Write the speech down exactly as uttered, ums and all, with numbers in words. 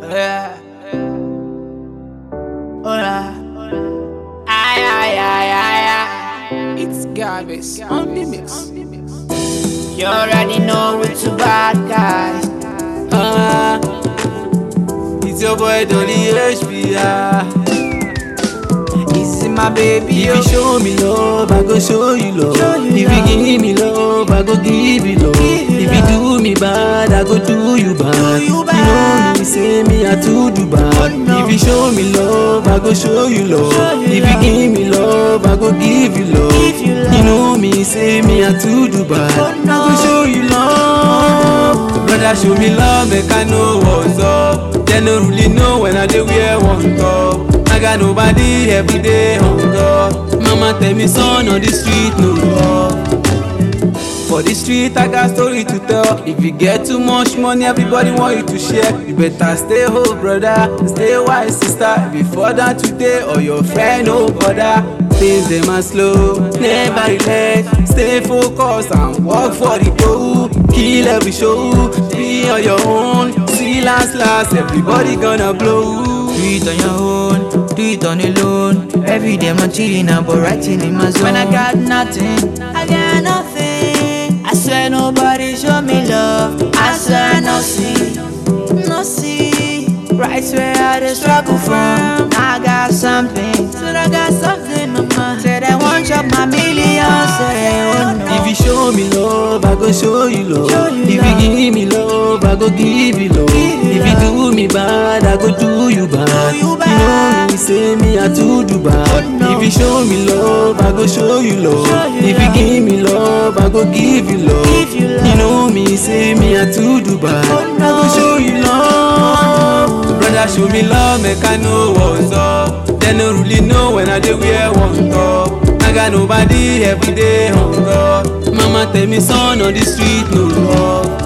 Yeah. Hola. Ay, ay, ay, ay, ay. It's garbage on the mix. You already know it's a bad guy. Ah, it's your boy Dolly H B R. Easy, my baby. If you show me love, I go show you love. Show you If love. you give me love, I go give you love. Give you If you do me bad, I go do you bad. you You bad. know me, say me I too do bad. Oh, no. If you show me love, I go show you love. Show you if love. you give me love, I go give you love. Give you love. You know me, say me I too do bad. Oh, no. I go show you love. Brother, show me love, make I know what's up. They no really know when I dey wear one top. I got nobody every day hunger. Mama tell me son on the street no love. For the street I got story to tell. If you get too much money, everybody want you to share. You better stay home, brother. Stay wise, sister. Before that today or your friend no bother. Things them are slow, never relax. Stay focused and work for the goal. Kill every show, be on your own. See last last, everybody gonna blow. Do it on your own, do it on alone. Every day I'm chilling, but writing in my zone. When I got nothing, I got nothing. I swear nobody show me love. I swear I no see, no see. Right where I dey struggle from. I got something, so I got something, mama. Say they want chop my millions, say oh no. If you show me love, I go show you love. Show you if love. you give me love, I go give you love. Give you if you do me bad, I go do you bad. you You bad. know me, say me I too do bad. Oh, no. If you show me love, I go show you love. Show you if love. you give me love, I go give you love. Give you love. You know me, say me I too do bad. Oh, I no. go show you love. Brother, show me love, make I know what's up. They no really know when I dey wear one top. I got nobody every day hunger. Mama tell me son on the street no love.